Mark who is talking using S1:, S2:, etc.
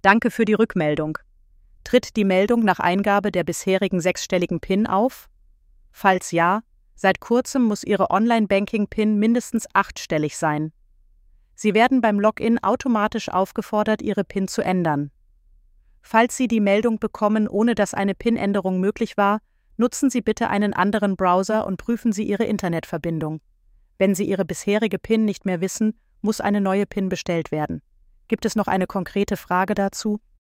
S1: Danke für die Rückmeldung. Tritt die Meldung nach Eingabe der bisherigen sechsstelligen PIN auf? Falls ja, seit kurzem muss Ihre Online-Banking-PIN mindestens 8-stellig sein. Sie werden beim Login automatisch aufgefordert, Ihre PIN zu ändern. Falls Sie die Meldung bekommen, ohne dass eine PIN-Änderung möglich war, nutzen Sie bitte einen anderen Browser und prüfen Sie Ihre Internetverbindung. Wenn Sie Ihre bisherige PIN nicht mehr wissen, muss eine neue PIN bestellt werden. Gibt es noch eine konkrete Frage dazu?